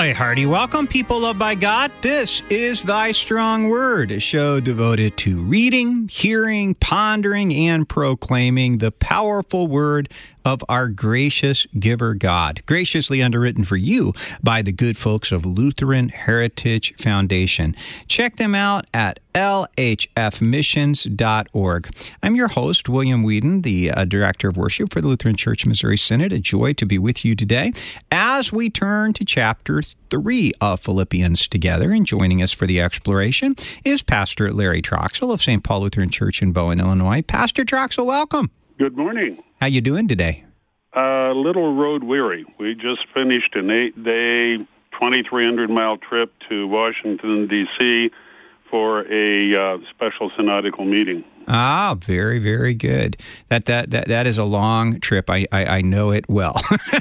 A hearty welcome, people loved by God. This is Thy Strong Word, a show devoted to reading, hearing, pondering, and proclaiming the powerful word of our gracious giver God, graciously underwritten for you by the good folks of Lutheran Heritage Foundation. Check them out at lhfmissions.org. I'm your host, William Whedon, the Director of Worship for the Lutheran Church Missouri Synod. A joy to be with you today as we turn to chapter 3 of Philippians together. And joining us for the exploration is Pastor Larry Troxell of St. Paul Lutheran Church in Bowen, Illinois. Pastor Troxell, welcome. Good morning. How you doing today? A little road weary. We just finished an 8-day, 2,300-mile trip to Washington, D.C. for a special synodical meeting. Ah, very, very good. That is a long trip. I know it well.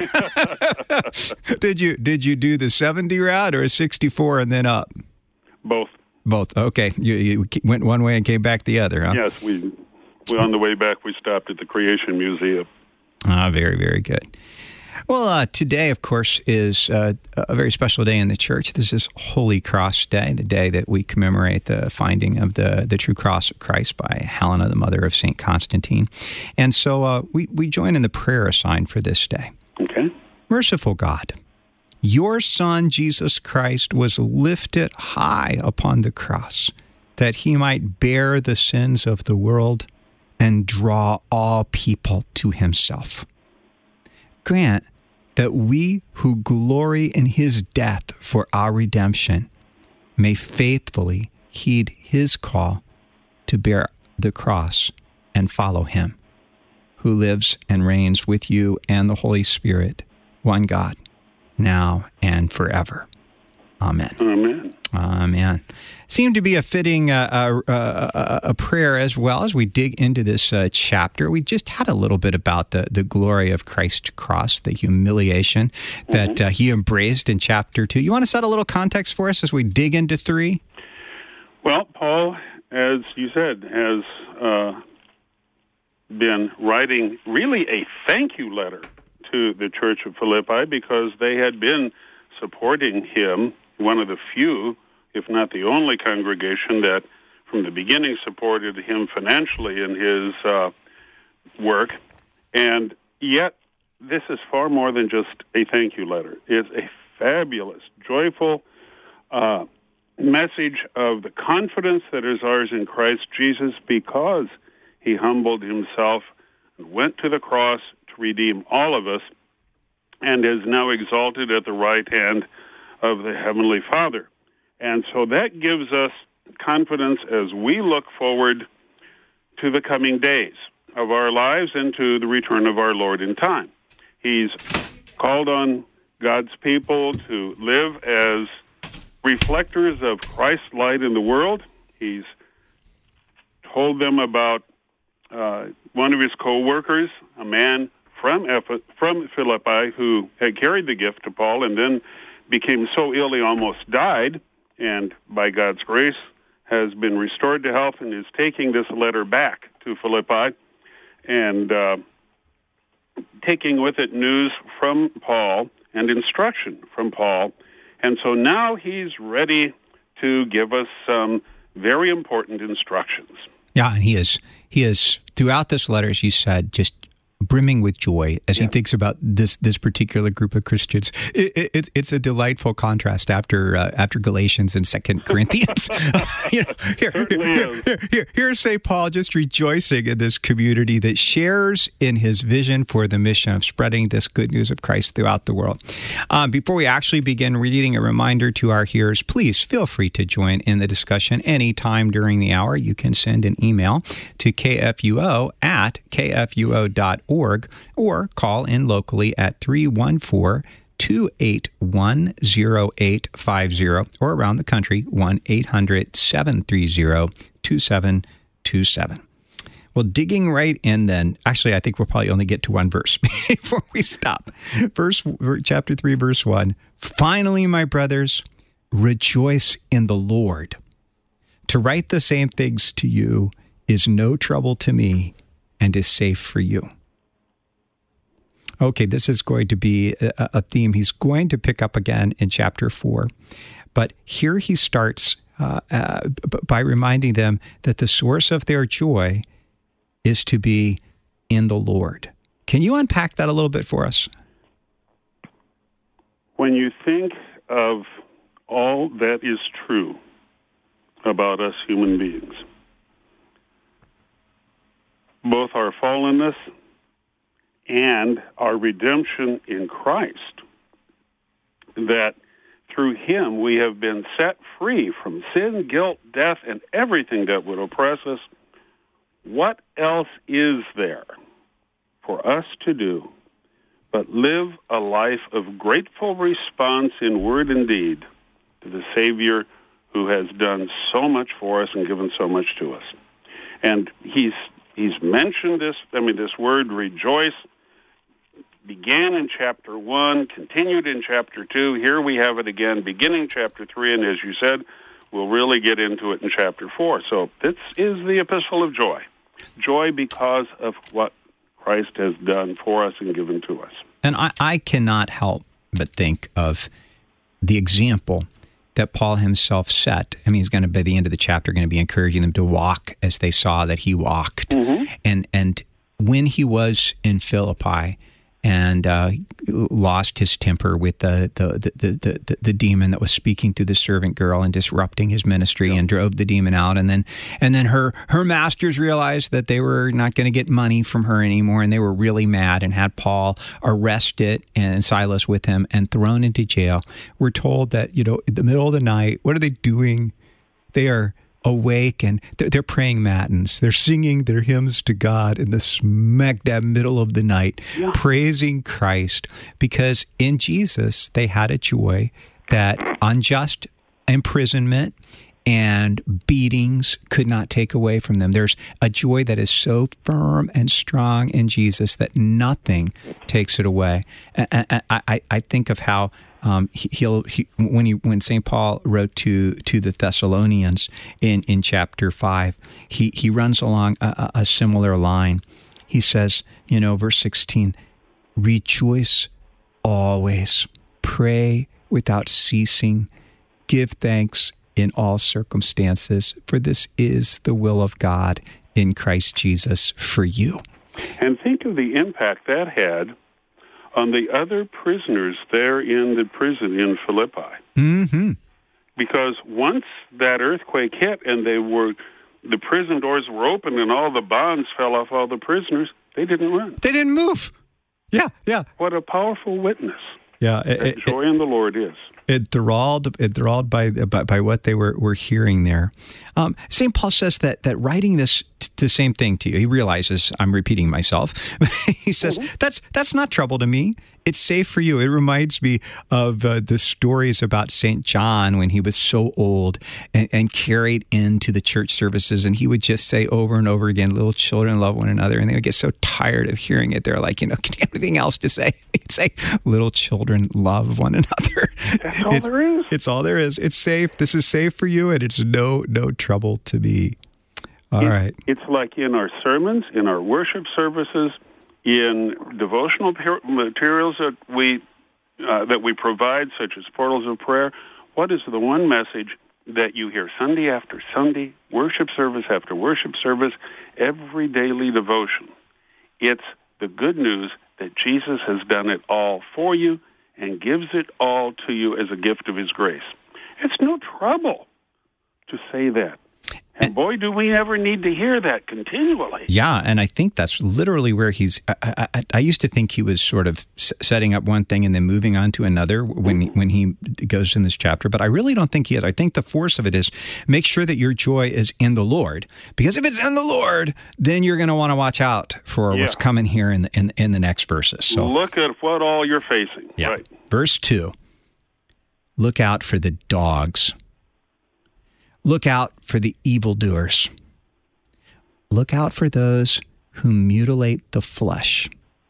Did you do the 70 route or a 64 and then up? Both. Both. Okay. You went one way and came back the other, huh? Yes, on the way back, we stopped at the Creation Museum. Ah, very, very good. Well, today, of course, is a very special day in the church. This is Holy Cross Day, the day that we commemorate the finding of the true cross of Christ by Helena, the mother of St. Constantine. And so we join in the prayer assigned for this day. Okay. Merciful God, your Son, Jesus Christ, was lifted high upon the cross that he might bear the sins of the world and draw all people to himself. Grant that we who glory in his death for our redemption may faithfully heed his call to bear the cross and follow him, who lives and reigns with you and the Holy Spirit, one God, now and forever. Amen. Amen. Amen. Seemed to be a fitting a prayer as well as we dig into this chapter. We just had a little bit about the glory of Christ's cross, the humiliation that he embraced in chapter 2. You want to set a little context for us as we dig into 3? Well, Paul, as you said, has been writing really a thank you letter to the Church of Philippi because they had been supporting him, one of the few, if not the only congregation that from the beginning supported him financially in his work. And yet, this is far more than just a thank you letter. It's a fabulous, joyful message of the confidence that is ours in Christ Jesus because he humbled himself and went to the cross to redeem all of us and is now exalted at the right hand of the Heavenly Father. And so that gives us confidence as we look forward to the coming days of our lives and to the return of our Lord in time. He's called on God's people to live as reflectors of Christ's light in the world. He's told them about one of his co-workers, a man from Philippi who had carried the gift to Paul and then became so ill he almost died, and by God's grace has been restored to health and is taking this letter back to Philippi and taking with it news from Paul and instruction from Paul. And so now he's ready to give us some very important instructions. Yeah, and he is throughout this letter, as you said, just brimming with joy as he thinks about this particular group of Christians. It's a delightful contrast after Galatians and 2 Corinthians. Here's St. Paul just rejoicing in this community that shares in his vision for the mission of spreading this good news of Christ throughout the world. Before we actually begin reading, a reminder to our hearers, please feel free to join in the discussion anytime during the hour. You can send an email to kfuo@kfuo.org or call in locally at 314-281-0850 or around the country 1-800-730-2727. Well, digging right in then, actually I think we'll probably only get to one verse before we stop. Chapter 3, verse 1. Finally, my brothers, rejoice in the Lord. To write the same things to you is no trouble to me and is safe for you. Okay, this is going to be a theme he's going to pick up again in chapter 4. But here he starts by reminding them that the source of their joy is to be in the Lord. Can you unpack that a little bit for us? When you think of all that is true about us human beings, both our fallenness and our redemption in Christ, that through him we have been set free from sin, guilt, death, and everything that would oppress us, what else is there for us to do but live a life of grateful response in word and deed to the Savior who has done so much for us and given so much to us? And he's mentioned this. This word rejoice began in chapter 1, continued in chapter 2. Here we have it again, beginning chapter 3, and as you said, we'll really get into it in chapter 4. So this is the epistle of joy. Joy because of what Christ has done for us and given to us. And I cannot help but think of the example that Paul himself set. He's going to, by the end of the chapter, going to be encouraging them to walk as they saw that he walked. Mm-hmm. And when he was in Philippi and lost his temper with the demon that was speaking to the servant girl and disrupting his ministry, and drove the demon out, and then her masters realized that they were not going to get money from her anymore, and they were really mad and had Paul arrested and Silas with him and thrown into jail. We're told that in the middle of the night, what are they doing? They are awake and they're praying matins. They're singing their hymns to God in the smack dab middle of the night, praising Christ, because in Jesus they had a joy that unjust imprisonment and beatings could not take away from them. There's a joy that is so firm and strong in Jesus that nothing takes it away. And I think of how when St. Paul wrote to the Thessalonians in chapter 5, he runs along a similar line. He says, verse 16, rejoice always, pray without ceasing, give thanks in all circumstances, for this is the will of God in Christ Jesus for you. And think of the impact that had on the other prisoners there in the prison in Philippi. Mm-hmm. Because once that earthquake hit and the prison doors were open and all the bonds fell off all the prisoners, they didn't run. They didn't move. Yeah. What a powerful witness. Yeah, joy in the Lord is. Enthralled by what they were hearing there. St. Paul says that writing this the same thing to you. He realizes I'm repeating myself. He says, that's not trouble to me. It's safe for you. It reminds me of the stories about St. John when he was so old and carried into the church services, and he would just say over and over again, little children love one another, and they would get so tired of hearing it. They're like, can you have anything else to say? He'd say, little children love one another. That's all there is. It's all there is. It's safe. This is safe for you, and it's no trouble to me. All right. It's like in our sermons, in our worship services, in devotional materials that we provide, such as Portals of Prayer. What is the one message that you hear Sunday after Sunday, worship service after worship service, every daily devotion? It's the good news that Jesus has done it all for you and gives it all to you as a gift of his grace. It's no trouble to say that. And boy, do we ever need to hear that continually. Yeah, and I think that's literally where he's... I used to think he was sort of setting up one thing and then moving on to another when he goes in this chapter, but I really don't think he is. I think the force of it is make sure that your joy is in the Lord, because if it's in the Lord, then you're going to want to watch out for what's coming here in the next verses. So look at what all you're facing. Yeah. Right. Verse 2, look out for the dogs. Look out for the evildoers. Look out for those who mutilate the flesh.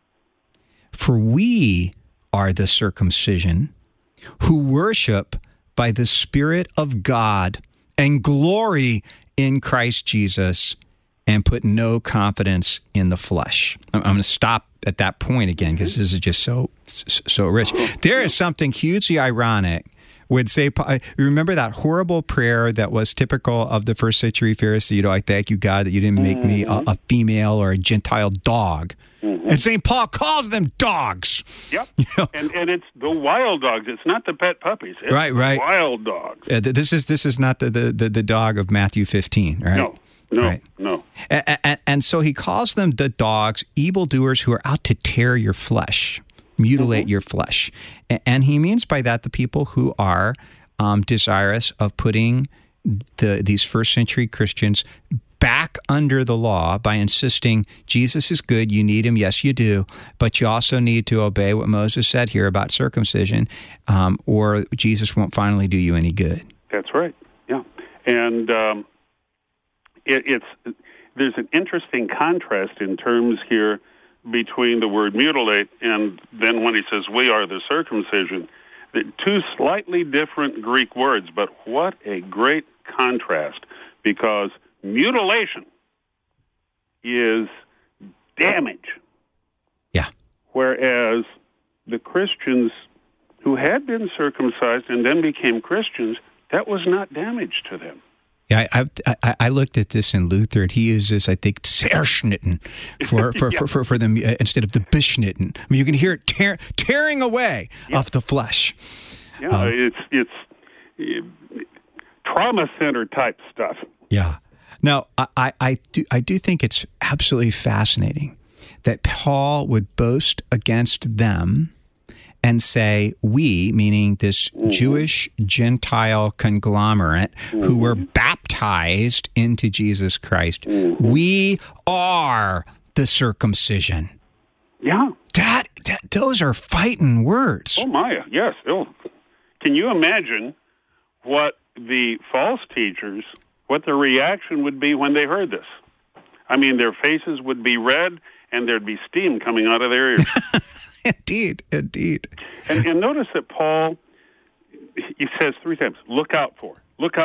For we are the circumcision who worship by the Spirit of God and glory in Christ Jesus and put no confidence in the flesh. I'm going to stop at that point again because this is just so rich. There is something hugely ironic. Would say, remember that horrible prayer that was typical of the first century Pharisee? I thank you, God, that you didn't make me a female or a Gentile dog. And St. Paul calls them dogs. Yep. And it's the wild dogs. It's not the pet puppies. It's right. Wild dogs. This is not the dog of Matthew 15, right? No. And so he calls them the dogs, evildoers who are out to tear your flesh, mutilate your flesh. And he means by that the people who are desirous of putting these first century Christians back under the law by insisting Jesus is good, you need him, yes you do, but you also need to obey what Moses said here about circumcision, or Jesus won't finally do you any good. That's right, yeah. And there's an interesting contrast in terms here between the word mutilate and then when he says we are the circumcision. Two slightly different Greek words, but what a great contrast, because mutilation is damage. Yeah. Whereas the Christians who had been circumcised and then became Christians, that was not damage to them. Yeah, I looked at this in Luther, and he uses, I think, Zerschnitten for them instead of the Beschnitten. I mean, you can hear it tearing away of the flesh. Yeah, it's trauma center type stuff. Yeah. Now, I do think it's absolutely fascinating that Paul would boast against them and say, we, meaning this Jewish Gentile conglomerate who were baptized into Jesus Christ, we are the circumcision. Yeah. Those are fighting words. Oh, my, yes. Oh. Can you imagine what the false teachers, what their reaction would be when they heard this? I mean, their faces would be red and there'd be steam coming out of their ears. Indeed. And notice that Paul, he says 3 times, look out for.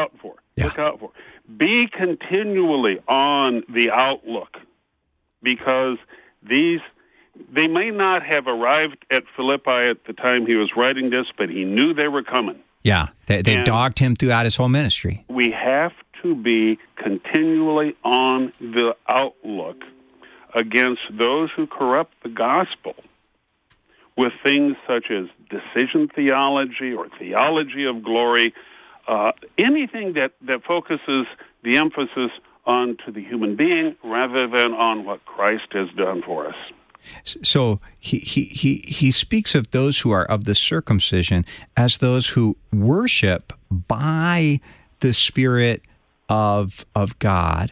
Be continually on the outlook, because they may not have arrived at Philippi at the time he was writing this, but he knew they were coming. Yeah, they dogged him throughout his whole ministry. We have to be continually on the outlook against those who corrupt the gospel with things such as decision theology or theology of glory, anything that focuses the emphasis onto the human being rather than on what Christ has done for us. So he speaks of those who are of the circumcision as those who worship by the Spirit of God,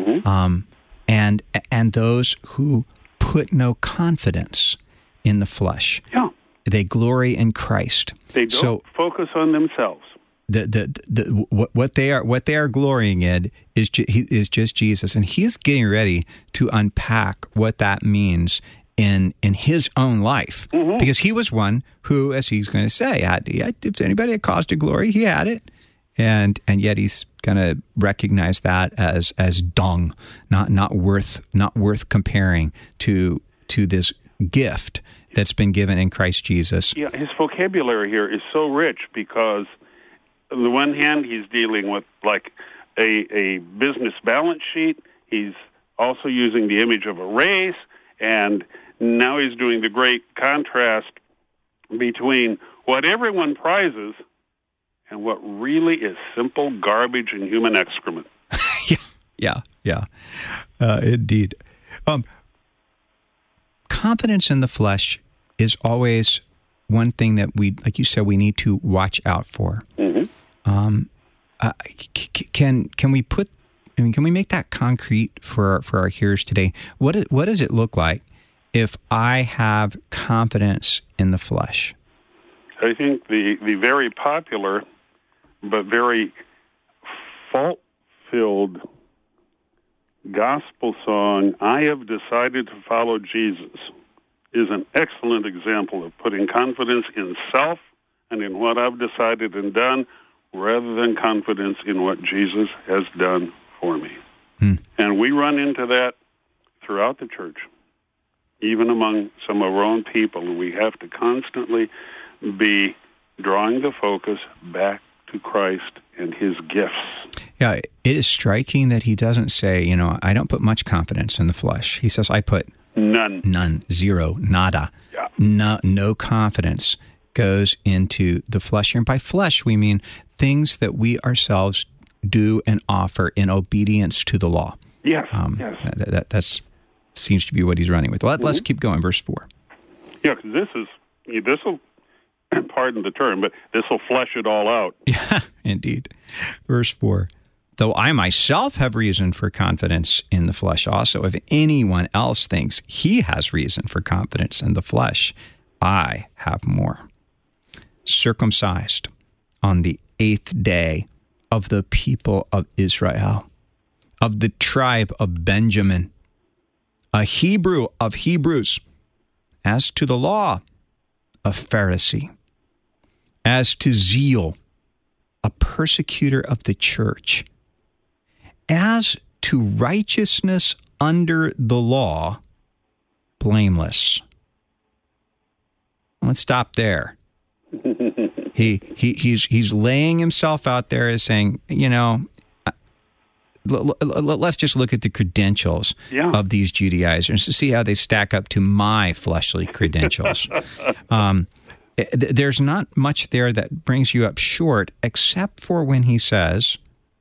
and those who put no confidence in the flesh. Yeah. They glory in Christ. They don't focus on themselves. What they are glorying in is just Jesus, and he's getting ready to unpack what that means in his own life, because he was one who, as he's going to say, if anybody had cause to glory, he had it, and yet he's going to recognize that as dung, not worth comparing to this gift that's been given in Christ Jesus. Yeah, his vocabulary here is so rich because on the one hand, he's dealing with like a business balance sheet. He's also using the image of a race, and now he's doing the great contrast between what everyone prizes and what really is simple garbage and human excrement. Yeah. Indeed. Confidence in the flesh is always one thing that we, like you said, we need to watch out for. Can we put? I mean, can we make that concrete for our hearers today? What does it look like if I have confidence in the flesh? I think the very popular but very fault-filled gospel song, I Have Decided to Follow Jesus, is an excellent example of putting confidence in self and in what I've decided and done rather than confidence in what Jesus has done for me. And we run into that throughout the church, even among some of our own people. And we have to constantly be drawing the focus back to Christ and his gifts. Yeah, it is striking that he doesn't say, I don't put much confidence in the flesh. He says, I put none, zero, nada. Yeah. No confidence goes into the flesh. And by flesh, we mean things that we ourselves do and offer in obedience to the law. Yes, That seems to be what he's running with. Let's keep going, verse 4. Yeah, because this will, pardon the term, but this will flesh it all out. Yeah, indeed. Verse 4. Though I myself have reason for confidence in the flesh also, if anyone else thinks he has reason for confidence in the flesh, I have more. Circumcised on the 8th day of the people of Israel, of the tribe of Benjamin, a Hebrew of Hebrews, as to the law, a Pharisee, as to zeal, a persecutor of the church, as to righteousness under the law, blameless. Let's stop there. He's laying himself out there as saying, let's just look at the credentials of these Judaizers to see how they stack up to my fleshly credentials. There's not much there that brings you up short, except for when he says,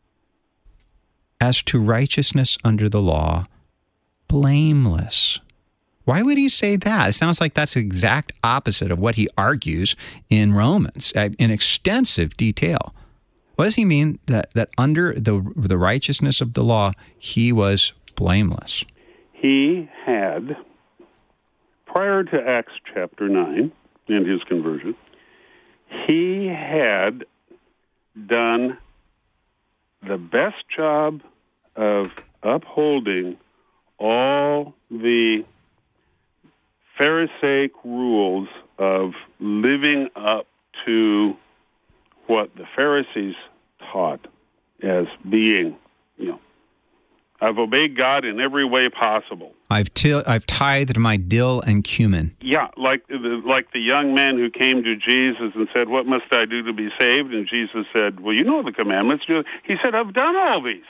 as to righteousness under the law, blameless. Why would he say that? It sounds like that's the exact opposite of what he argues in Romans in extensive detail. What does he mean that under the righteousness of the law, he was blameless? He had, prior to Acts chapter 9 and his conversion, he had done the best job of upholding all the Pharisaic rules of living up to what the Pharisees taught as being, I've obeyed God in every way possible. I've tithed my dill and cumin. Yeah, like the young man who came to Jesus and said, "What must I do to be saved?" And Jesus said, "Well, you know the commandments." He said, "I've done all these."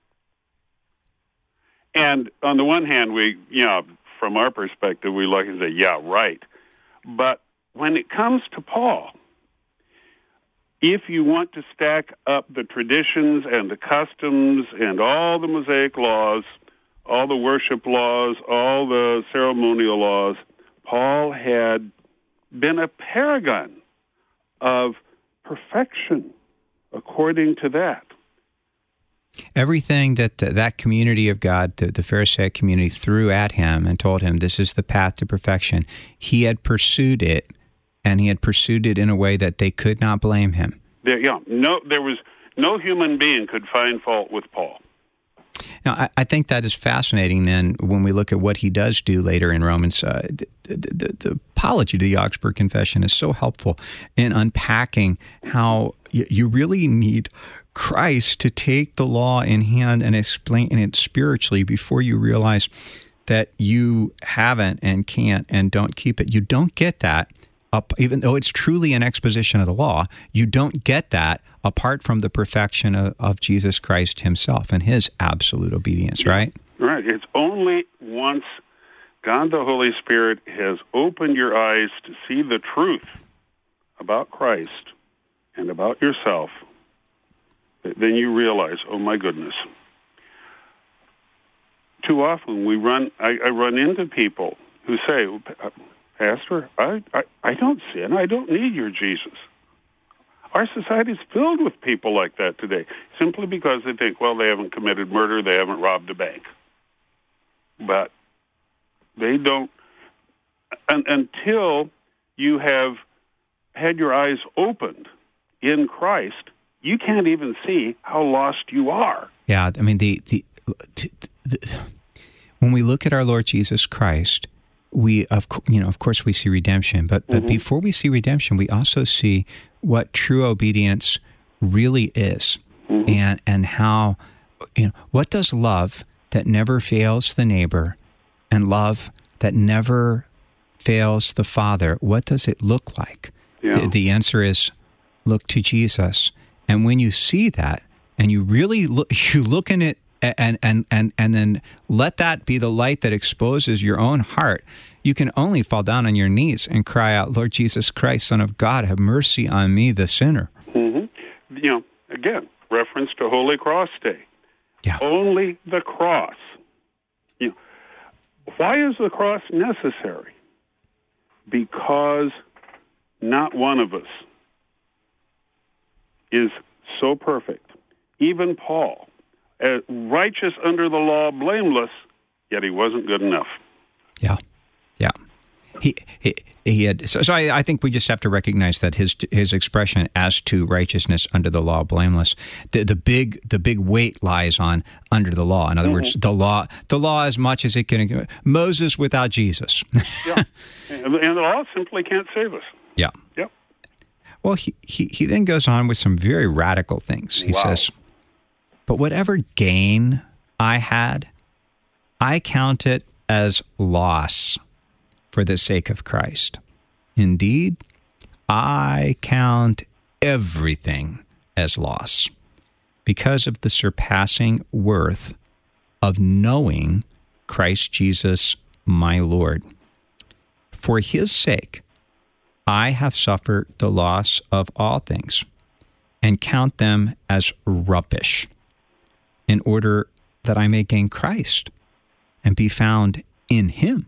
And on the one hand, we, from our perspective, we look and say, "Yeah, right." But when it comes to Paul, if you want to stack up the traditions and the customs and all the Mosaic laws, all the worship laws, all the ceremonial laws, Paul had been a paragon of perfection according to that. Everything that community of God, the Pharisaic community, threw at him and told him this is the path to perfection, he had pursued it, and he had pursued it in a way that they could not blame him. There was no human being could find fault with Paul. Now, I think that is fascinating then when we look at what he does do later in Romans. The apology to the Augsburg Confession is so helpful in unpacking how you really need Christ to take the law in hand and explain it spiritually before you realize that you haven't and can't and don't keep it. You don't get that even though it's truly an exposition of the law, you don't get that apart from the perfection of Jesus Christ himself and his absolute obedience, right? Right. It's only once God the Holy Spirit has opened your eyes to see the truth about Christ and about yourself, then you realize, oh my goodness. Too often I run into people who say, "Pastor, I don't sin. I don't need your Jesus." Our society is filled with people like that today, simply because they think, well, they haven't committed murder, they haven't robbed a bank. But they don't, until you have had your eyes opened in Christ, you can't even see how lost you are. Yeah, I mean, when we look at our Lord Jesus Christ, we of course we see redemption, but before we see redemption, we also see what true obedience really is, and how what does love that never fails the neighbor and love that never fails the Father, what does it look like? Yeah. The answer is look to Jesus. And when you see that and you really look in it and then let that be the light that exposes your own heart, you can only fall down on your knees and cry out, Lord Jesus Christ, Son of God, have mercy on me, the sinner. Mm-hmm. Again, reference to Holy Cross Day. Yeah. Only the cross. Why is the cross necessary? Because not one of us is so perfect. Even Paul, righteous under the law, blameless, yet he wasn't good enough. Yeah. He had. So I think we just have to recognize that his expression as to righteousness under the law, blameless, the big weight lies on under the law. In other words, the law as much as it can. Moses without Jesus. Yeah, and the law simply can't save us. Yeah. Yep. Well, he then goes on with some very radical things. He says, "But whatever gain I had, I count it as loss for the sake of Christ. Indeed, I count everything as loss because of the surpassing worth of knowing Christ Jesus my Lord. For his sake, I have suffered the loss of all things and count them as rubbish in order that I may gain Christ and be found in him,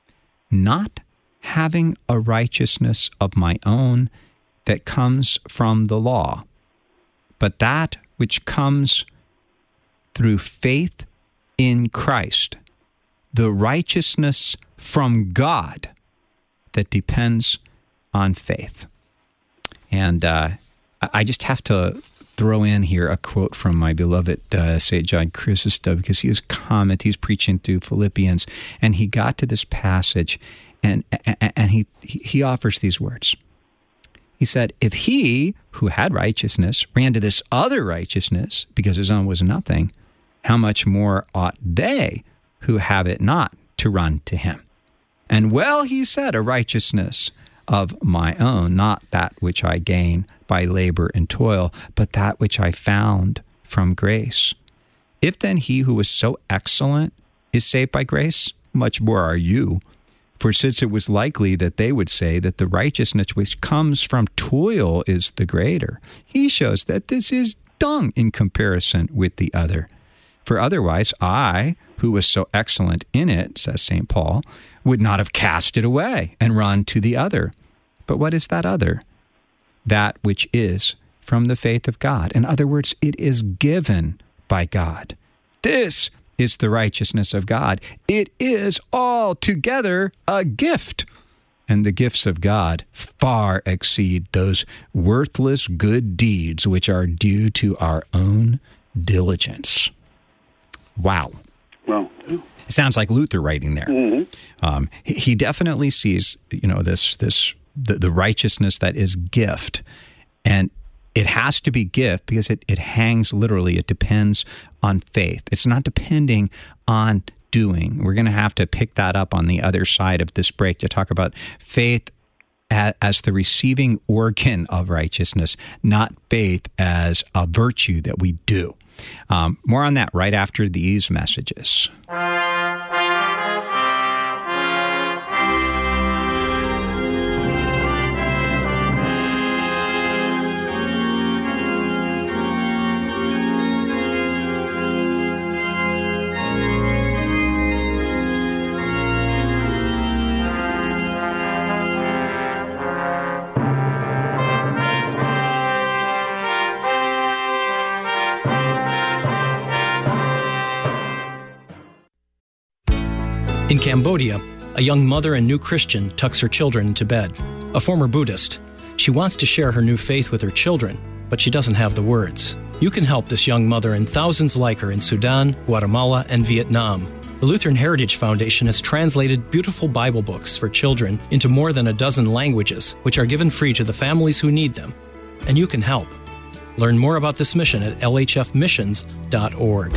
not having a righteousness of my own that comes from the law, but that which comes through faith in Christ, the righteousness from God that depends on faith." And I just have to throw in here a quote from my beloved St. John Chrysostom, because he's preaching through Philippians, and he got to this passage, and he offers these words. He said, "If he who had righteousness ran to this other righteousness because his own was nothing, how much more ought they who have it not to run to him? And well, he said, a righteousness of my own, not that which I gain by labor and toil, but that which I found from grace. If then he who was so excellent is saved by grace, much more are you. For since it was likely that they would say that the righteousness which comes from toil is the greater, he shows that this is dung in comparison with the other. For otherwise I, who was so excellent in it, says St. Paul, would not have cast it away and run to the other. But what is that other? That which is from the faith of God. In other words, it is given by God. This is the righteousness of God. It is altogether a gift. And the gifts of God far exceed those worthless good deeds which are due to our own diligence." Wow. Well, it sounds like Luther writing there. Mm-hmm. He definitely sees, the righteousness that is gift, and it has to be gift because it hangs literally. It depends on faith. It's not depending on doing. We're going to have to pick that up on the other side of this break to talk about faith as the receiving organ of righteousness, not faith as a virtue that we do. More on that right after these messages. In Cambodia, a young mother and new Christian tucks her children into bed. A former Buddhist. She wants to share her new faith with her children, but she doesn't have the words. You can help this young mother and thousands like her in Sudan, Guatemala, and Vietnam. The Lutheran Heritage Foundation has translated beautiful Bible books for children into more than a dozen languages, which are given free to the families who need them. And you can help. Learn more about this mission at lhfmissions.org.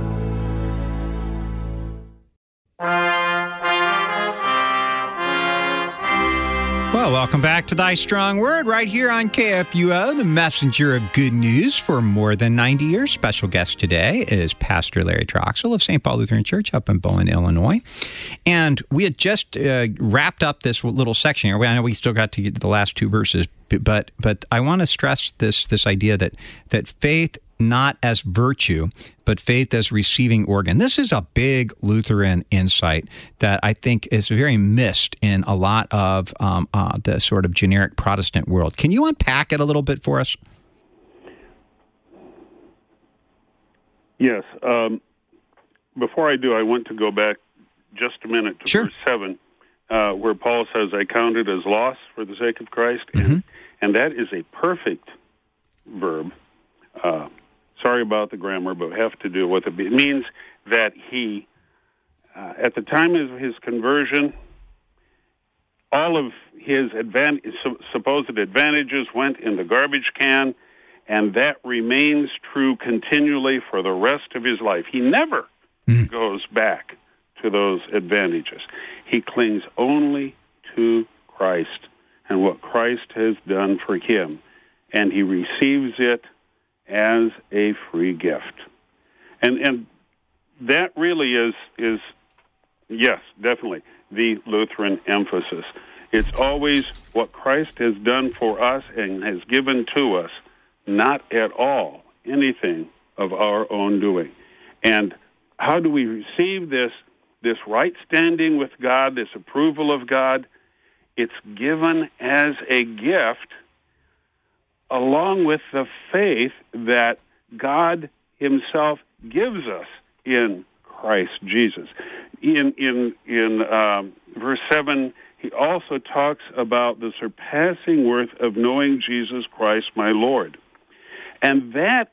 Well, welcome back to Thy Strong Word right here on KFUO, the messenger of good news for more than 90 years. Special guest today is Pastor Larry Troxell of St. Paul Lutheran Church up in Bowen, Illinois. And we had just wrapped up this little section here. I know we still got to get to the last two verses, but I want to stress this idea that faith not as virtue, but faith as receiving organ. This is a big Lutheran insight that I think is very missed in a lot of the sort of generic Protestant world. Can you unpack it a little bit for us? Yes. Before I do, I want to go back just a minute to verse 7, where Paul says, I count it as loss for the sake of Christ. Mm-hmm. And that is a perfect verb. Sorry about the grammar, but we have to do with it. It means that he, at the time of his conversion, all of his supposed advantages went in the garbage can, and that remains true continually for the rest of his life. He never goes back to those advantages. He clings only to Christ and what Christ has done for him, and he receives it as a free gift. And that really is yes, definitely the Lutheran emphasis. It's always what Christ has done for us and has given to us, not at all anything of our own doing. And how do we receive this right standing with God, this approval of God? It's given as a gift along with the faith that God himself gives us in Christ Jesus. In verse 7, he also talks about the surpassing worth of knowing Jesus Christ, my Lord. And that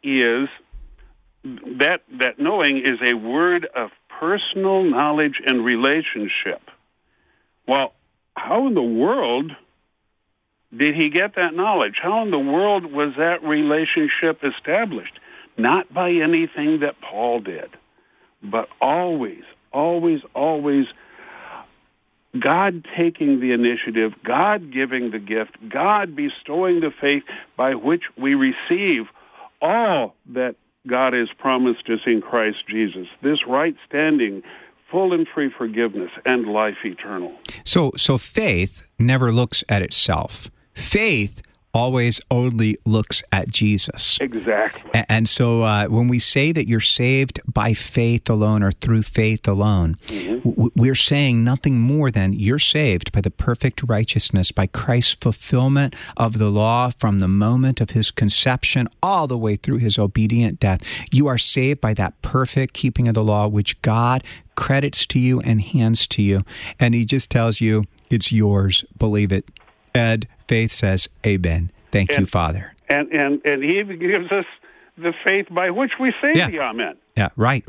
knowing is a word of personal knowledge and relationship. Well, how in the world did he get that knowledge? How in the world was that relationship established? Not by anything that Paul did, but always, always, always God taking the initiative, God giving the gift, God bestowing the faith by which we receive all that God has promised us in Christ Jesus. This right standing, full and free forgiveness, and life eternal. So faith never looks at itself. Faith always only looks at Jesus. Exactly. And so when we say that you're saved by faith alone or through faith alone, we're saying nothing more than you're saved by the perfect righteousness, by Christ's fulfillment of the law from the moment of his conception all the way through his obedient death. You are saved by that perfect keeping of the law, which God credits to you and hands to you. And he just tells you, it's yours. Believe it. Ed, faith says, amen. Thank you, Father. And he even gives us the faith by which we say the amen. Yeah, right.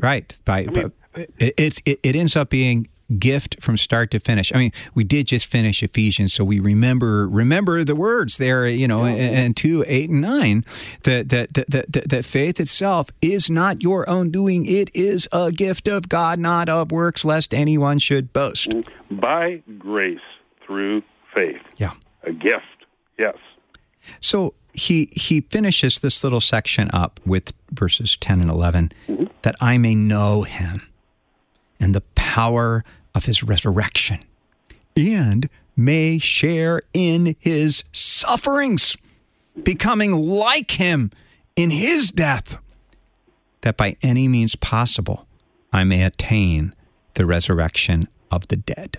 It ends up being gift from start to finish. I mean, we did just finish Ephesians, so we remember the words there, and 2, 8, and 9, that faith itself is not your own doing. It is a gift of God, not of works, lest anyone should boast. By grace through faith. Yeah. A gift, yes. So he finishes this little section up with verses 10 and 11, that I may know him and the power of his resurrection and may share in his sufferings, becoming like him in his death, that by any means possible I may attain the resurrection of the dead.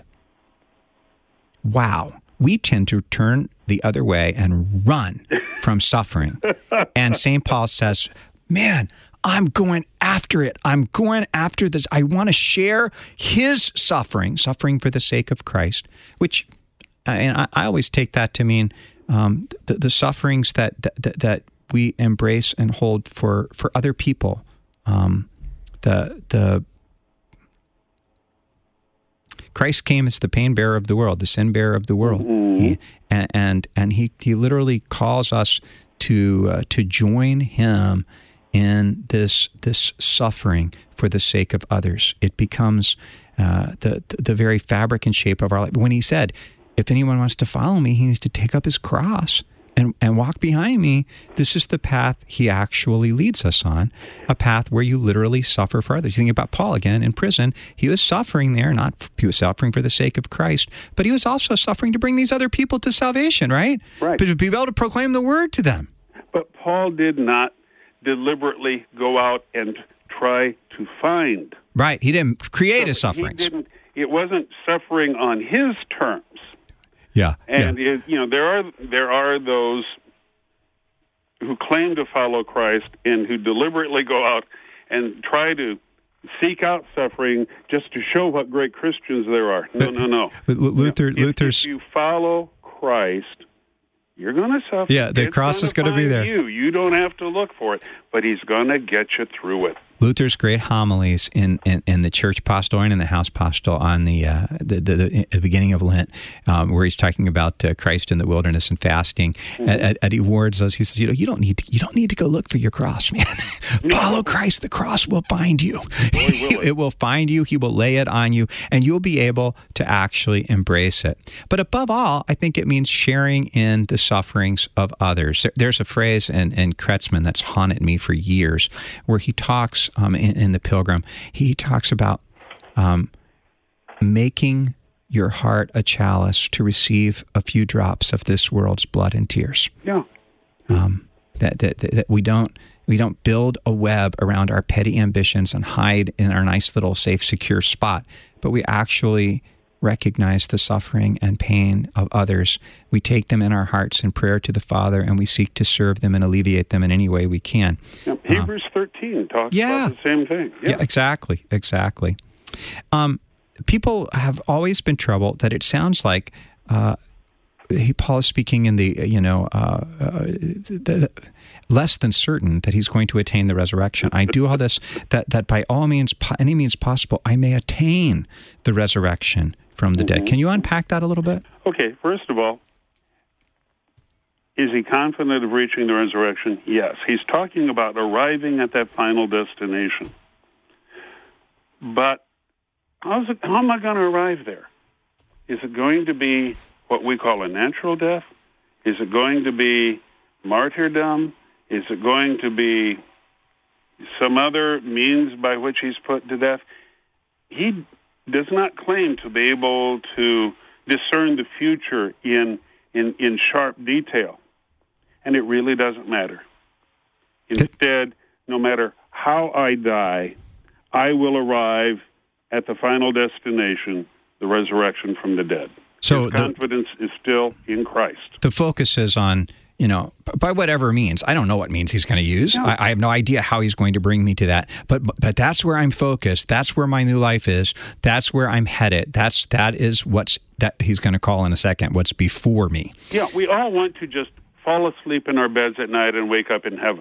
Wow. We tend to turn the other way and run from suffering. And St. Paul says, man, I'm going after it. I'm going after this. I want to share his suffering for the sake of Christ, which, and I always take that to mean the sufferings that we embrace and hold for other people. Christ came as the pain bearer of the world, the sin bearer of the world. He literally calls us to join him in this suffering for the sake of others. It becomes the very fabric and shape of our life. When he said, if anyone wants to follow me, he needs to take up his cross and walk behind me. This is the path he actually leads us on, a path where you literally suffer for others. You think about Paul again in prison. He was suffering there, he was suffering for the sake of Christ, but he was also suffering to bring these other people to salvation, right? Right. But to be able to proclaim the word to them. But Paul did not deliberately go out and try to find. Right. He didn't create his sufferings. It wasn't suffering on his terms. Yeah. And there are those who claim to follow Christ and who deliberately go out and try to seek out suffering just to show what great Christians there are. No. Luther's. If you follow Christ, you're going to suffer. Yeah, the cross is going to be there. You don't have to look for it, but he's going to get you through it. Luther's great homilies in the church postil and in the house postil on the beginning of Lent, where he's talking about Christ in the wilderness and fasting. Mm-hmm. He warns us. He says, you don't need to go look for your cross, man. Follow Christ. The cross will find you. It will find you. He will lay it on you, and you'll be able to actually embrace it. But above all, I think it means sharing in the sufferings of others. There's a phrase in Kretzmann that's haunted me for years, where he talks in The Pilgrim, he talks about making your heart a chalice to receive a few drops of this world's blood and tears. Yeah. That we don't build a web around our petty ambitions and hide in our nice little safe, secure spot, but we actually recognize the suffering and pain of others. We take them in our hearts in prayer to the Father, and we seek to serve them and alleviate them in any way we can. Yeah, Hebrews 13 talks about the same thing. Yeah, exactly. People have always been troubled that it sounds like Paul is speaking in the less than certain that he's going to attain the resurrection. I do all this that by all means, any means possible, I may attain the resurrection from the dead. Can you unpack that a little bit? Okay, first of all, is he confident of reaching the resurrection? Yes. He's talking about arriving at that final destination. But how am I going to arrive there? Is it going to be what we call a natural death? Is it going to be martyrdom? Is it going to be some other means by which he's put to death? He does not claim to be able to discern the future in sharp detail, and it really doesn't matter. Instead, no matter how I die, I will arrive at the final destination, the resurrection from the dead. So his confidence is still in Christ. The focus is on, by whatever means. I don't know what means he's going to use. No. I have no idea how he's going to bring me to that. But that's where I'm focused. That's where my new life is. That's where I'm headed. That is that he's going to call in a second, what's before me. Yeah, we all want to just fall asleep in our beds at night and wake up in heaven.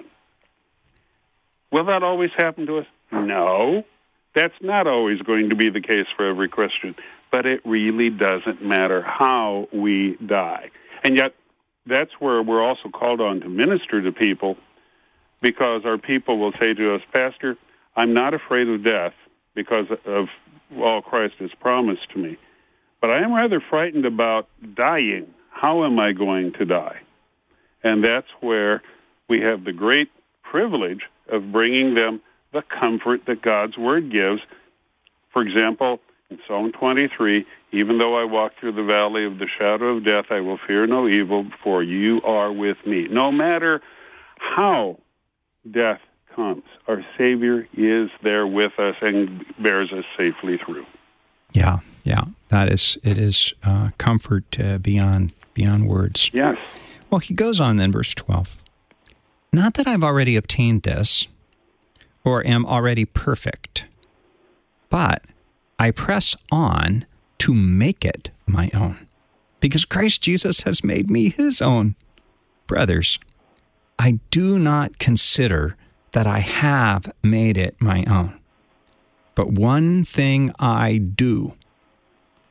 Will that always happen to us? No. That's not always going to be the case for every Christian. But it really doesn't matter how we die. And yet, that's where we're also called on to minister to people, because our people will say to us, Pastor, I'm not afraid of death because of all Christ has promised to me, but I am rather frightened about dying. How am I going to die? And that's where we have the great privilege of bringing them the comfort that God's Word gives. For example, in Psalm 23, even though I walk through the valley of the shadow of death, I will fear no evil, for you are with me. No matter how death comes, our Savior is there with us and bears us safely through. Yeah. It is comfort beyond words. Yes. Well, he goes on then, verse 12. Not that I've already obtained this, or am already perfect, but I press on to make it my own, because Christ Jesus has made me his own. Brothers, I do not consider that I have made it my own, but one thing I do,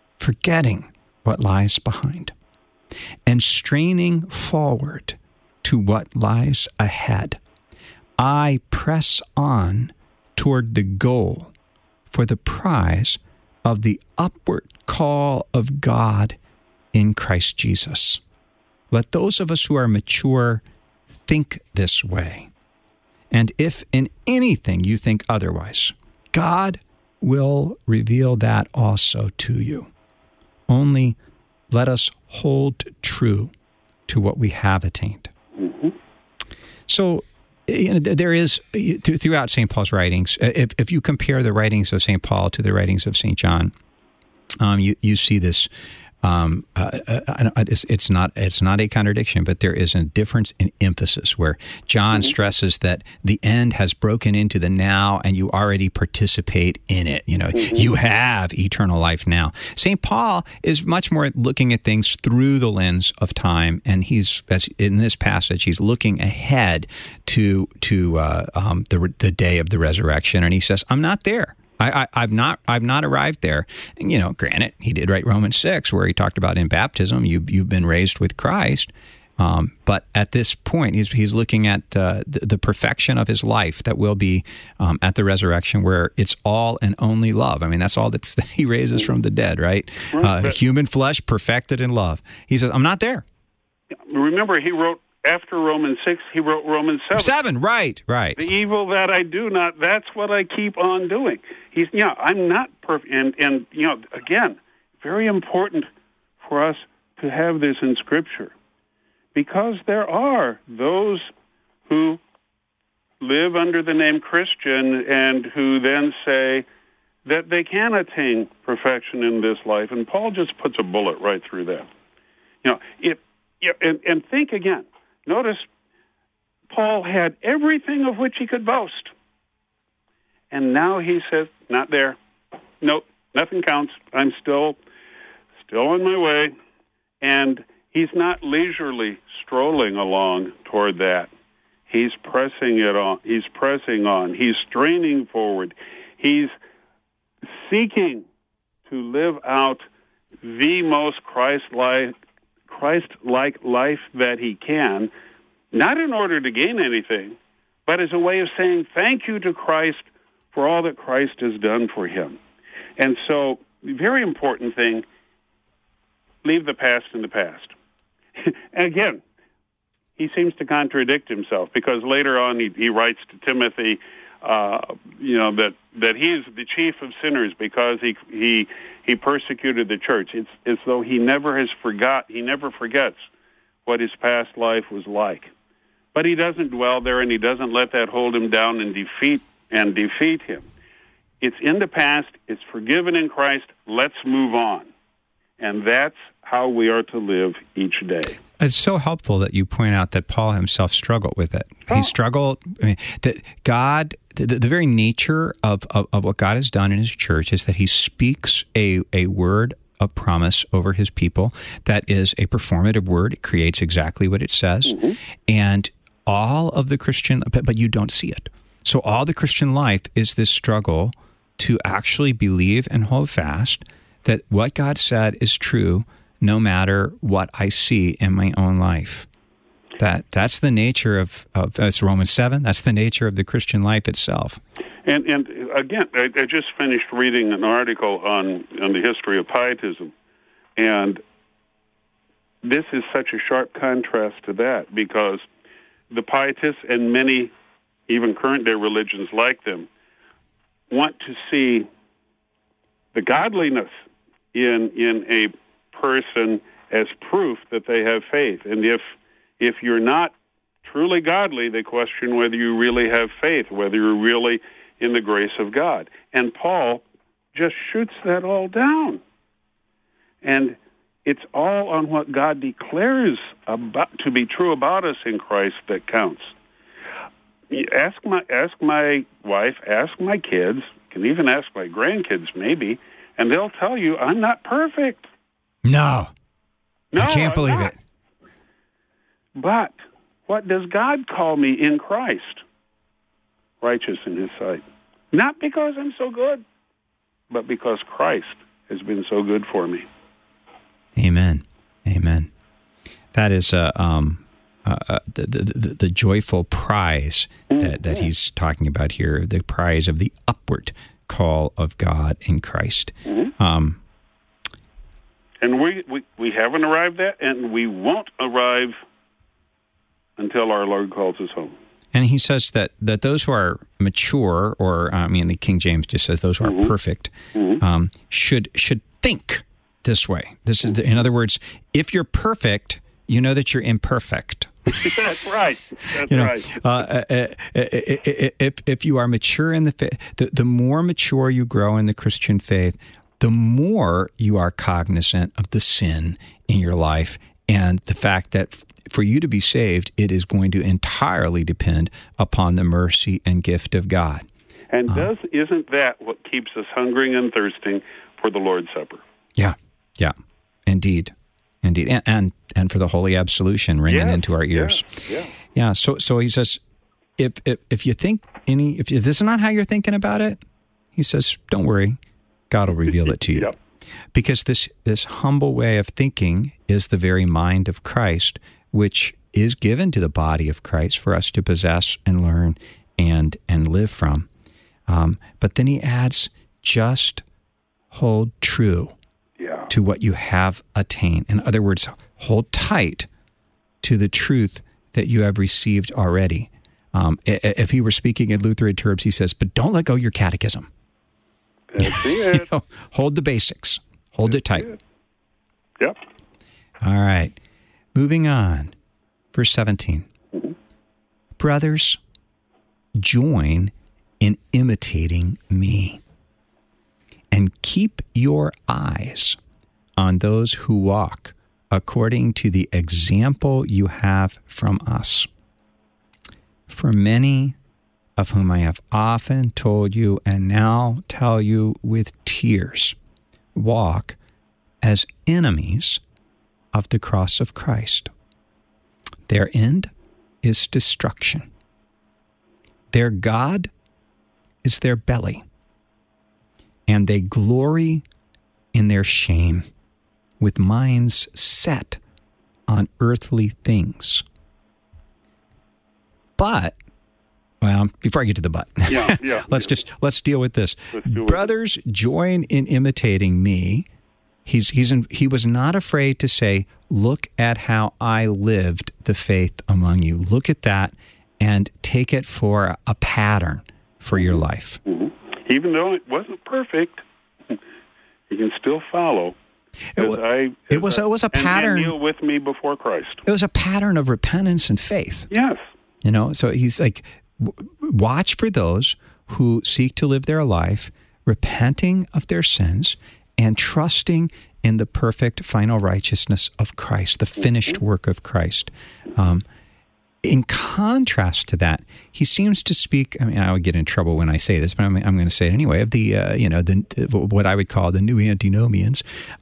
forgetting what lies behind, and straining forward to to what lies ahead. I press on toward the goal for the prize of the upward call of God in Christ Jesus. Let those of us who are mature think this way. And if in anything you think otherwise, God will reveal that also to you. Only let us hold true to what we have attained. Mm-hmm. So, there is, throughout St. Paul's writings, if you compare the writings of St. Paul to the writings of St. John, you see this. It's not a contradiction, but there is a difference in emphasis where John stresses that the end has broken into the now and you already participate in it. You have eternal life now. St. Paul is much more looking at things through the lens of time, and in this passage, he's looking ahead to the day of the resurrection, and he says, "I'm not there. I've not arrived there." And, granted, he did write Romans 6, where he talked about in baptism, you've been raised with Christ. But at this point, he's looking at the perfection of his life that will be at the resurrection, where it's all and only love. I mean, that's all that he raises from the dead, right? Human flesh perfected in love. He says, "I'm not there." Remember, he wrote, after Romans 6, he wrote Romans 7. Right. The evil that I do not, that's what I keep on doing. I'm not perfect. And again, very important for us to have this in Scripture, because there are those who live under the name Christian and who then say that they can attain perfection in this life. And Paul just puts a bullet right through that. And think again. Notice, Paul had everything of which he could boast. And now he says, not there. Nope, nothing counts. I'm still on my way. And he's not leisurely strolling along toward that. He's pressing it on. He's pressing on. He's straining forward. He's seeking to live out the most Christ-like life that he can, not in order to gain anything, but as a way of saying thank you to Christ for all that Christ has done for him. And so, very important thing, leave the past in the past. Again, he seems to contradict himself, because later on he writes to Timothy, that he is the chief of sinners because he persecuted the church. It's as though he never forgets what his past life was like. But he doesn't dwell there, and he doesn't let that hold him down and defeat him. It's in the past. It's forgiven in Christ. Let's move on. And that's how we are to live each day. It's so helpful that you point out that Paul himself struggled with it. He struggled. That God, the very nature of what God has done in his church is that he speaks a word of promise over his people that is a performative word. It creates exactly what it says. Mm-hmm. And all of the Christian, but you don't see it. So all the Christian life is this struggle to actually believe and hold fast that what God said is true, no matter what I see in my own life. That's the nature of that's Romans 7. That's the nature of the Christian life itself. And again, I just finished reading an article on the history of pietism, and this is such a sharp contrast to that, because the pietists and many, even current-day religions like them, want to see the godliness in a person as proof that they have faith. And if you're not truly godly, they question whether you really have faith, whether you're really in the grace of God. And Paul just shoots that all down. And it's all on what God declares to be true about us in Christ that counts. Ask my wife, ask my kids, can even ask my grandkids maybe, and they'll tell you I'm not perfect. No, I can't believe it. But what does God call me in Christ? Righteous in his sight. Not because I'm so good, but because Christ has been so good for me. Amen. That is the joyful prize that he's talking about here, the prize of the upward call of God in Christ. And we haven't arrived at, and we won't arrive until our Lord calls us home. And he says that those who are mature, or the King James just says those who are perfect, should think this way. This is, in other words, if you're perfect, you know that you're imperfect. That's right. That's right. If you are mature in the faith, the more mature you grow in the Christian faith, the more you are cognizant of the sin in your life and the fact that for you to be saved, it is going to entirely depend upon the mercy and gift of God. And isn't that what keeps us hungering and thirsting for the Lord's Supper? Yeah, indeed. And for the holy absolution ringing into our ears. Yeah. So he says, if you think if this is not how you're thinking about it, he says, don't worry, God will reveal it to you. Yep. Because this humble way of thinking is the very mind of Christ, which is given to the body of Christ for us to possess and learn and live from. But then he adds, just hold true to what you have attained. In other words, hold tight to the truth that you have received already. If he were speaking in Lutheran terms, he says, but don't let go of your catechism. That's it. Hold the basics. Hold it tight. Yep. All right. Moving on. Verse 17. Brothers, join in imitating me, and keep your eyes on those who walk according to the example you have from us. For many of whom I have often told you and now tell you with tears, walk as enemies of the cross of Christ. Their end is destruction. Their God is their belly, and they glory in their shame with minds set on earthly things. But, well, before I get to the but, let's deal with this. Brothers, join in imitating me. He was not afraid to say, look at how I lived the faith among you. Look at that and take it for a pattern for your life. Even though it wasn't perfect, you can still follow. It was a pattern. And kneel with me before Christ. It was a pattern of repentance and faith. Yes. So he's like, watch for those who seek to live their life repenting of their sins and trusting in the perfect final righteousness of Christ, the finished work of Christ. In contrast to that, he seems to speak, I would get in trouble when I say this, but I'm going to say it anyway, of the what I would call the new antinomians,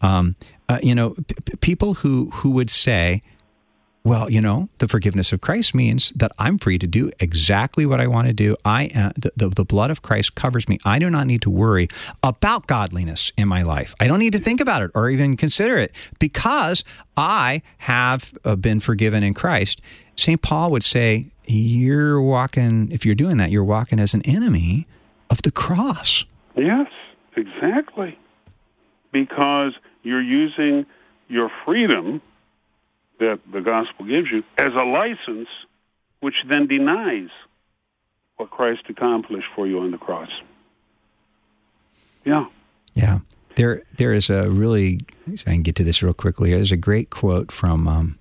people who would say, well, the forgiveness of Christ means that I'm free to do exactly what I want to do. The blood of Christ covers me. I do not need to worry about godliness in my life. I don't need to think about it or even consider it because I have been forgiven in Christ. St. Paul would say, if you're doing that, you're walking as an enemy of the cross. Yes, exactly. Because you're using your freedom that the gospel gives you as a license, which then denies what Christ accomplished for you on the cross. Yeah. Yeah. There is a really, I can get to this real quickly. There's a great quote from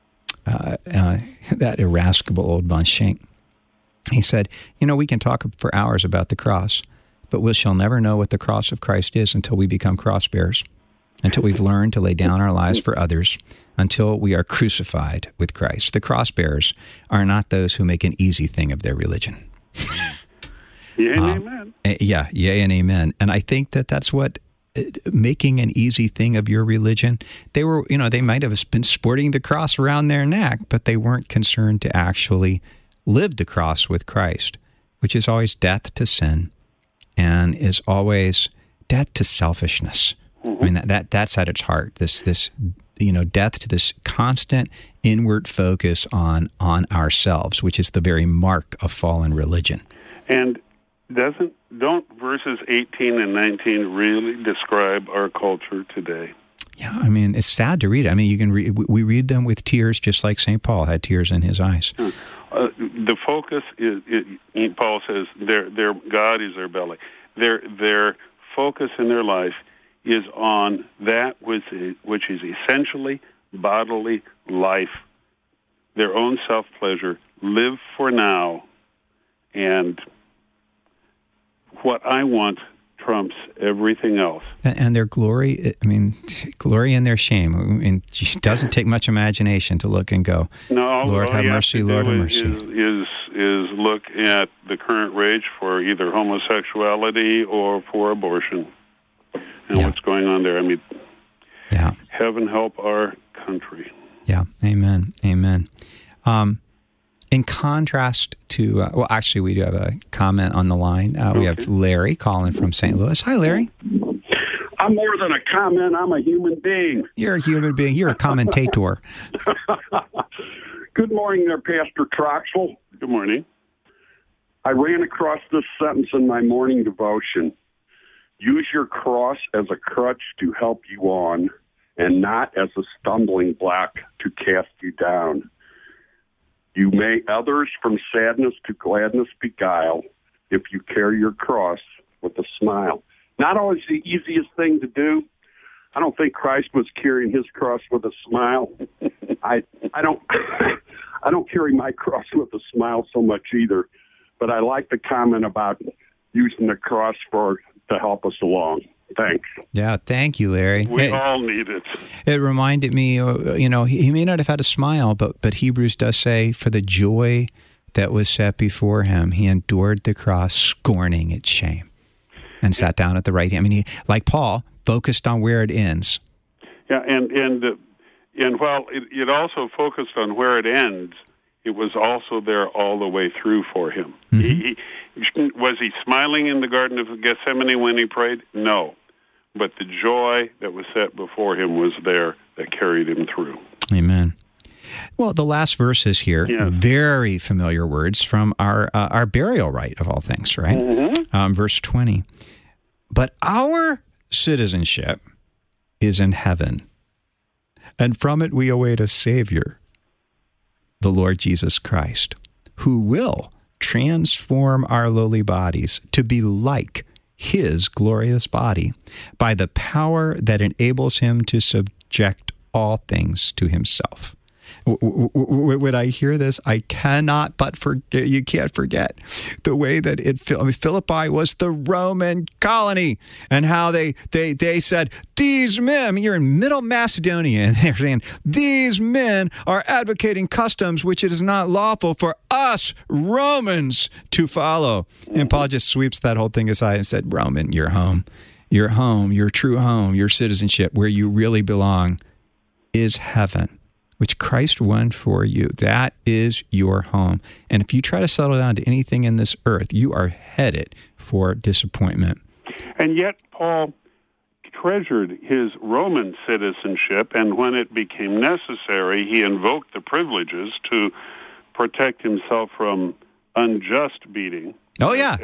that irascible old von Schenk. He said, we can talk for hours about the cross, but we shall never know what the cross of Christ is until we become cross bearers, until we've learned to lay down our lives for others, until we are crucified with Christ. The cross bearers are not those who make an easy thing of their religion. Yea and amen. Yea and amen. And I think that's what making an easy thing of your religion, they might have been sporting the cross around their neck, but they weren't concerned to actually live the cross with Christ, which is always death to sin and is always death to selfishness. I mean, that's at its heart, this death to this constant inward focus on ourselves, which is the very mark of fallen religion. And don't verses 18 and 19 really describe our culture today? Yeah, I mean, it's sad to read it. I mean, you can we read them with tears, just like St. Paul had tears in his eyes. The focus is, Paul says, their God is their belly. Their focus in their life is on that which is essentially bodily life, their own self-pleasure, live for now, and what I want trumps everything else. And their glory, I mean, glory in their shame. I mean, it doesn't take much imagination to look and go, no, Lord have mercy, Lord have mercy. Is look at the current rage for either homosexuality or for abortion and what's going on there. I mean, heaven help our country. Yeah, amen, amen. In contrast to, well, actually, we do have a comment on the line. We have Larry calling from St. Louis. Hi, Larry. I'm more than a comment. I'm a human being. You're a human being. You're a commentator. Good morning there, Pastor Troxel. Good morning. I ran across this sentence in my morning devotion. Use your cross as a crutch to help you on, and not as a stumbling block to cast you down. You may others from sadness to gladness beguile if you carry your cross with a smile. Not always the easiest thing to do. I don't think Christ was carrying his cross with a smile. I don't carry my cross with a smile so much either. But I like the comment about using the cross to help us along. Thanks. Yeah, thank you, Larry. We all need it. It reminded me, he may not have had a smile, but Hebrews does say, for the joy that was set before him, he endured the cross, scorning its shame, and sat down at the right hand. I mean, he, like Paul, focused on where it ends. Yeah, and while it also focused on where it ends, it was also there all the way through for him. Mm-hmm. Was he smiling in the Garden of Gethsemane when he prayed? No. But the joy that was set before him was there that carried him through. Amen. Well, the last verses here, very familiar words from our burial rite of all things, right? Mm-hmm. Verse 20. But our citizenship is in heaven, and from it we await a Savior, the Lord Jesus Christ, who will transform our lowly bodies to be like his glorious body by the power that enables him to subject all things to himself. When I hear this, I cannot but forget. You can't forget the way that Philippi was the Roman colony, and how they said, these men, I mean, you're in Middle Macedonia, and they're saying, these men are advocating customs which it is not lawful for us Romans to follow. And Paul just sweeps that whole thing aside and said, Roman, your home, your true home, your citizenship, where you really belong is heaven, which Christ won for you. That is your home. And if you try to settle down to anything in this earth, you are headed for disappointment. And yet Paul treasured his Roman citizenship, and when it became necessary, he invoked the privileges to protect himself from unjust beating. Oh yeah,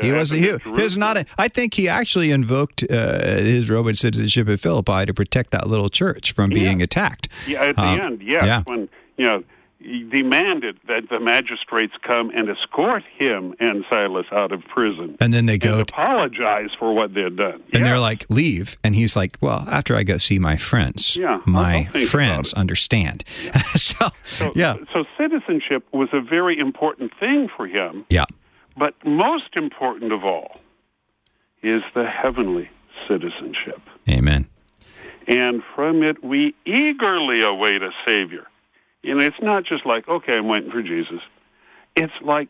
I think he actually invoked his Roman citizenship at Philippi to protect that little church from being attacked. Yeah, at the end, yes. Yeah. When he demanded that the magistrates come and escort him and Silas out of prison, and then they go apologize for what they had done. And they're like, leave, and he's like, well, after I go see my friends, my friends understand. Yeah. So citizenship was a very important thing for him. Yeah. But most important of all is the heavenly citizenship. Amen. And from it, we eagerly await a Savior. You know, it's not just like, okay, I'm waiting for Jesus. It's like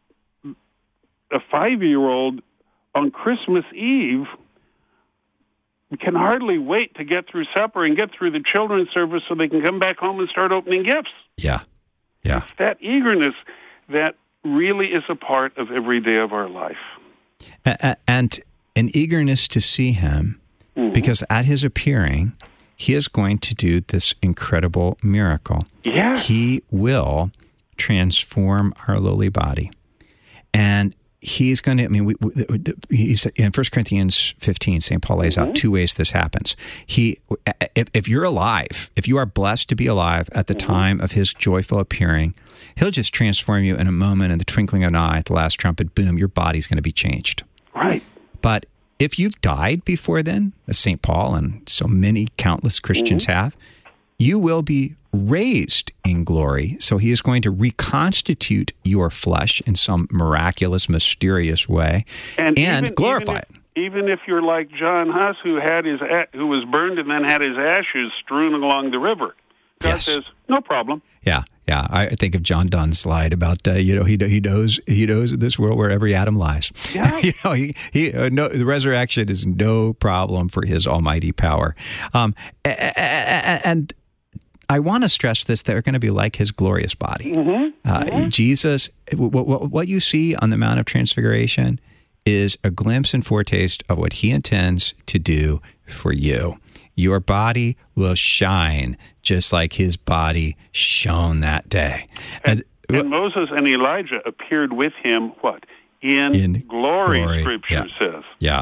a 5-year-old on Christmas Eve can hardly wait to get through supper and get through the children's service so they can come back home and start opening gifts. Yeah. Yeah. It's that eagerness that really is a part of every day of our life. And an eagerness to see him, because at his appearing, he is going to do this incredible miracle. Yeah. He will transform our lowly body. And he's going to, he's in 1 Corinthians 15, St. Paul lays out two ways this happens. If you're alive, if you are blessed to be alive at the time of his joyful appearing, he'll just transform you in a moment, in the twinkling of an eye, at the last trumpet, boom, your body's going to be changed. Right. But if you've died before then, as St. Paul and so many countless Christians have, you will be raised in glory. So he is going to reconstitute your flesh in some miraculous, mysterious way and glorify it. Even if you're like John Huss, who was burned and then had his ashes strewn along the river, God says, no problem. Yeah. I think of John Donne's slide about he knows this world where every atom lies. Yeah. The resurrection is no problem for his almighty power. And I want to stress this: they're going to be like his glorious body. Jesus, what you see on the Mount of Transfiguration is a glimpse and foretaste of what he intends to do for you. Your body will shine just like his body shone that day. And Moses and Elijah appeared with him, In glory, Scripture says. Yeah.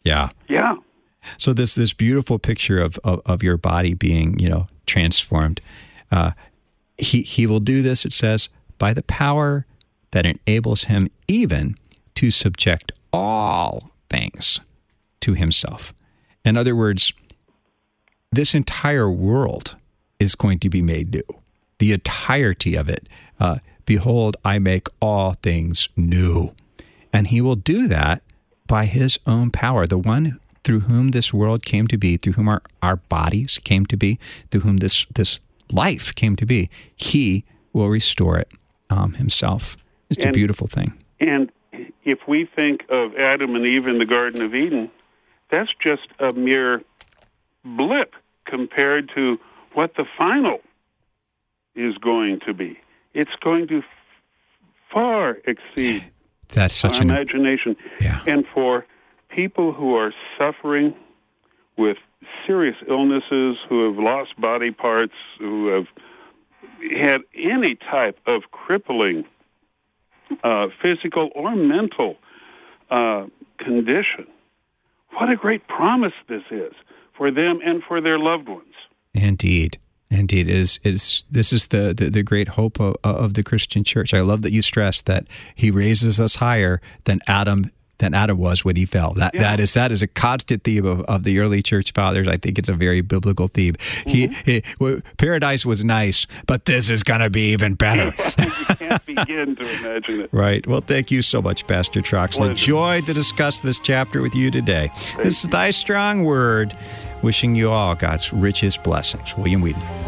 So this beautiful picture of your body being, transformed. He will do this, it says, by the power that enables him even to subject all things to himself. In other words, this entire world is going to be made new. The entirety of it. Behold, I make all things new. And he will do that by his own power, the one through whom this world came to be, through whom our bodies came to be, through whom this life came to be. He will restore it himself. It's a beautiful thing. And if we think of Adam and Eve in the Garden of Eden, that's just a mere blip compared to what the final is going to be. It's going to far exceed our imagination. Yeah. And for people who are suffering with serious illnesses, who have lost body parts, who have had any type of crippling physical or mental condition, what a great promise this is for them and for their loved ones. Indeed. This is the great hope of the Christian church. I love that you stress that he raises us higher than Adam was when he fell. That is a constant theme of the early church fathers. I think it's a very biblical theme. Paradise was nice, but this is going to be even better. You can't begin to imagine it. Right. Well, thank you so much, Pastor Troxel. Enjoyed to discuss this chapter with you today. This is Thy Strong Word. Wishing you all God's richest blessings. William Whedon.